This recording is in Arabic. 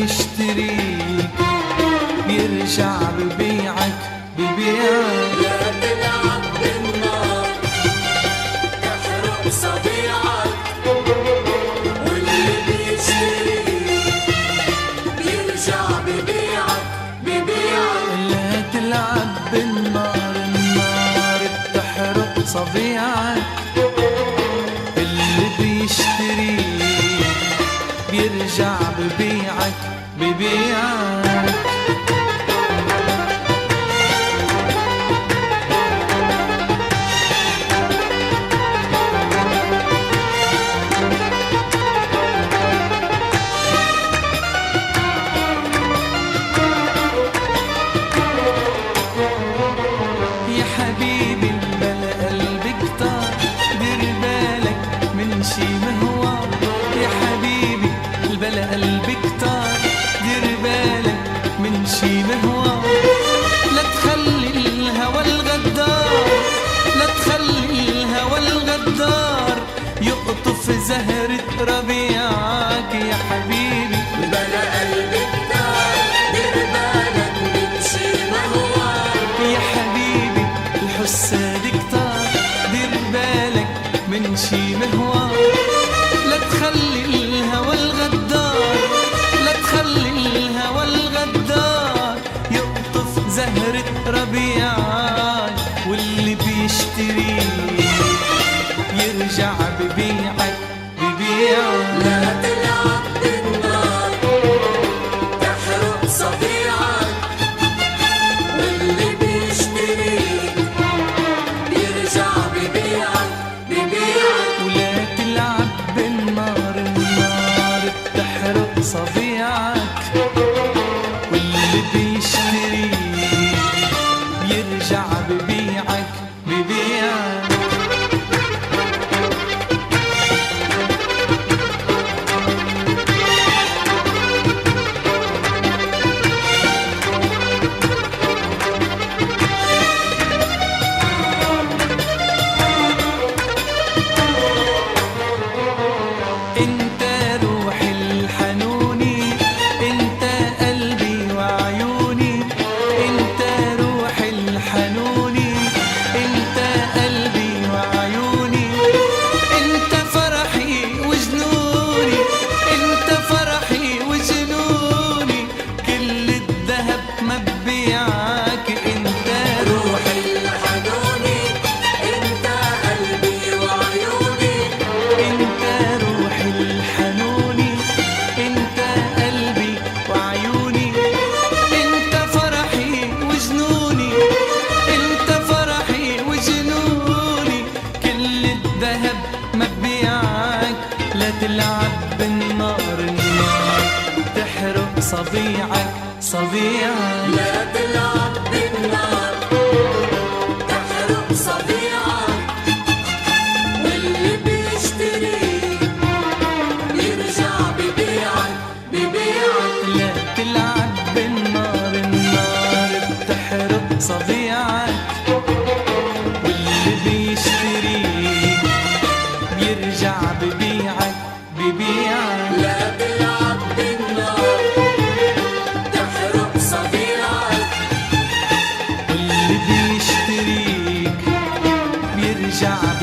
بيشتريك بيرجع ببيعك ببيعك. لا تلعب بالنار تحرق صبيعك، واللي بيشتريك بيرجع ببيعك ببيعك. لا تلعب بالنار، النار بتحرق صبيعك، اللي بيشتريك بيرجع ببيعك ببيعك. يا حبيبي بلا قلب كتار، دير بالك من شي مهوار. يا حبيبي بلا قلب كتار، دير بالك من شي مهوار. لا تخلي الهوى الغدار، لا تخلي الهوى الغدار يقطف زهرة ربيعك. يا حبيبي بلا قلب كتار، دير بالك من شي مهوار. يا حبيبي الحساد كتار، دير بالك من شي مهوار. لا تخلي الهوى الغدار، لا تخلي الهوى الغدار يقطف زهرة ربيعك، واللي بيشتريك يرجع ببيعك ببيعك. لا تلعب بالنار تحرق صبيعك، واللي بيشتريك بيرجع ببيعك ببيعك. ولا تلعب بالنار، النار بتحرق صبيعك، واللي بيشتريك بيرجع ببيعك ببيعك. انت روحي الحنوني، انت قلبي وعيوني. انت روحي الحنوني، انت قلبي وعيوني. انت فرحي وجنوني، انت فرحي وجنوني. كل الذهب ما ببيعك. انت روحي الحنوني انت قلبي وعيوني، انت روحي الحنوني، انت قلبي وعيوني. انت فرحي وجنوني، انت فرحي وجنوني. كل الذهب ما ببيعك. لا تلعب بالنار، النار تحرق صبيعك صبيعك. لا تلعب بالنار تحرق صبيعك، واللي بيشتريك بيرجع ببيعك ببيعك. لا تلعب بالنار، النار بتحرق صبيعك، واللي بيشتريك بيرجع ببيعك ببيعك. لا تلعب بالنار تحرق صبيعك، واللي بيشتريك بيرجع